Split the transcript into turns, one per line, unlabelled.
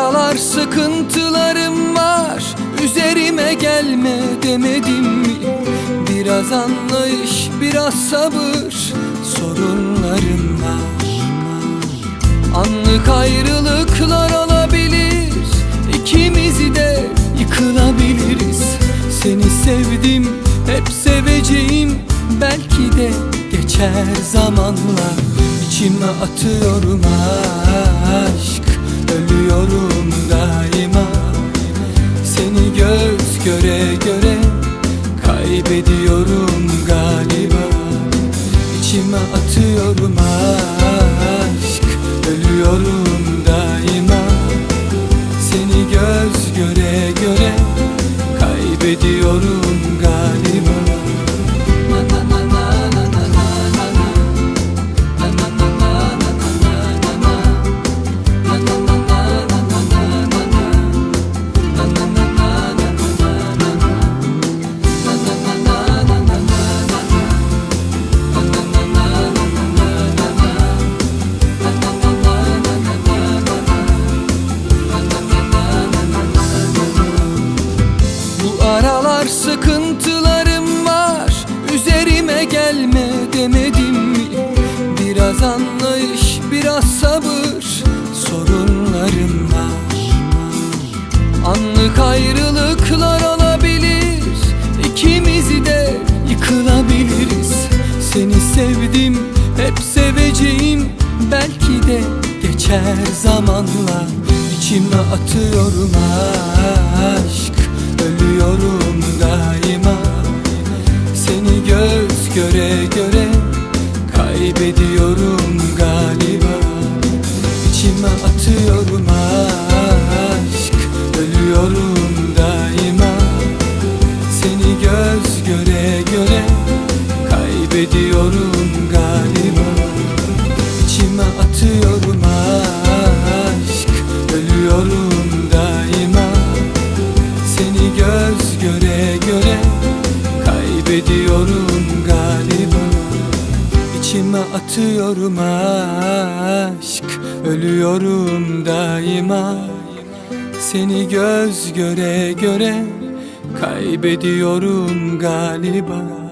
aralar sıkıntılarım var, üzerime gelme demedim mi? Biraz anlayış, biraz sabır, sorunlarım var. Anlık ayrılıklar olabilir, ikimiz de yıkılabiliriz. Seni sevdim, hep seveceğim, belki de geçer zamanla. İçime atıyorum aşk, ölüyorum daima. Seni göz göre göre kaybediyorum galiba. İçime atıyorum aşk, ölüyorum daima. Seni göz göre göre kaybediyorum galiba. Aralar sıkıntılarım var, üzerime gelme demedim mi? Biraz anlayış, biraz sabır, sorunlarım var. Anlık ayrılıklar olabilir, ikimiz de yıkılabiliriz. Seni sevdim, hep seveceğim, belki de geçer zamanla. İçime atıyorum aşk, ölüyorum daima. Seni göz göre göre kaybediyorum galiba. İçime atıyorum aşk, ölüyorum daima. Seni göz göre göre kaybediyorum galiba. İçime atıyorum aşk, ölüyorum daima. Seni göz göre göre kaybediyorum galiba. İçime atıyorum aşk, ölüyorum daima. Seni göz göre göre kaybediyorum galiba.